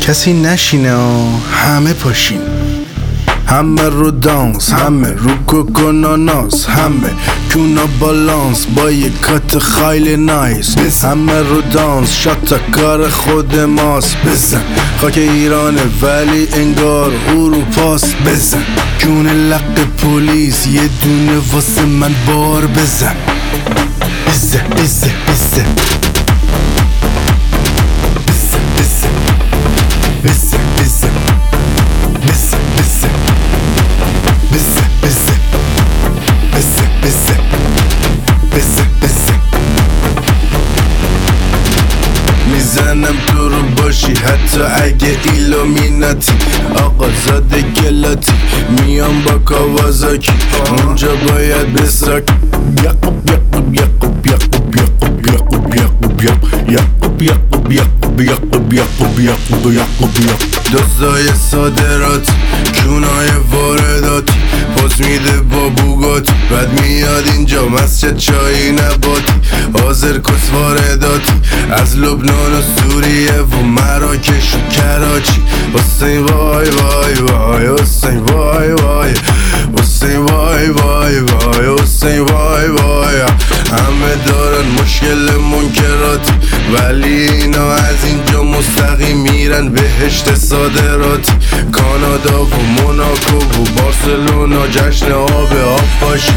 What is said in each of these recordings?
کسی نشینه همه پاشین، همه رو دانس، همه رو کوکوناناس، همه کونا بالانس با یه کات خیلی نایس. همه رو دانس شاتا کار خود ماست. بزن خاک ایرانه ولی انگار اروپاست. بزن جون لق پلیس یه دونه واسه من بار بزن. بزن بزن بزن بزن بزن بزن بزن بزن بزن بزن بزن بزن میزنم تو رو باشی حتی اگه ایلومیناتی. آقا زاده گلاتی میام با کاوازاکی، اونجا باید بساک. یعقوب یعقوب یعقوب یعقوب یعقوب یعقوب یعقوب یعقوب یعقوب یعقوب یعقوب یعقوب یعقوب یعقوب دزدای صادراتی، کونای وارداتی، پاس میده با بوگاتی، بعد میاد اینجا مسجد چای نباتی، حاضر کس وارداتی از لبنان و سوریه و مراکش و کراچی. حسین وای وای وای حسین وای وای حسین وای وای وای حسین وای وای. همه دارن مشکل منکراتی ولی اینا از اینجا مستقیم میرن بهشت صادراتی. کانادا و موناکو و بارسلونا جشن آب پاشی.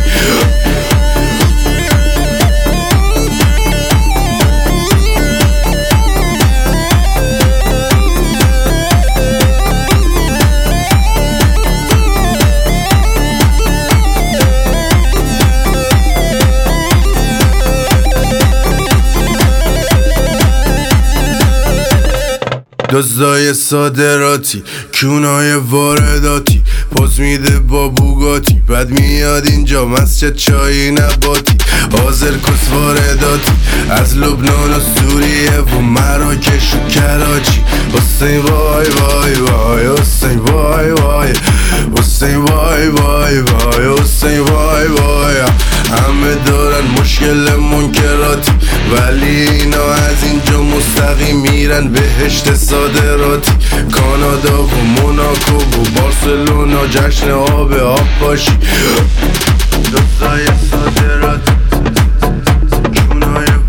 دزدای صادراتی، کونای وارداتی، پاس میده با بوگاتی، بعد میاد اینجا مسجد چای نباتی، حاضر کس وارداتی از لبنان و سوریه و مراکش و کراچی. حسین وای وای وای حسین وای وای حسین وای وای وای حسین وای وای. همه دارن مشکل منکراتی ولی اینا از اینجا مستقیم میرن بهشت صادراتی. کانادا و موناکو و بارسلونا جشن آب پاشی. دزدای صادراتی، کونای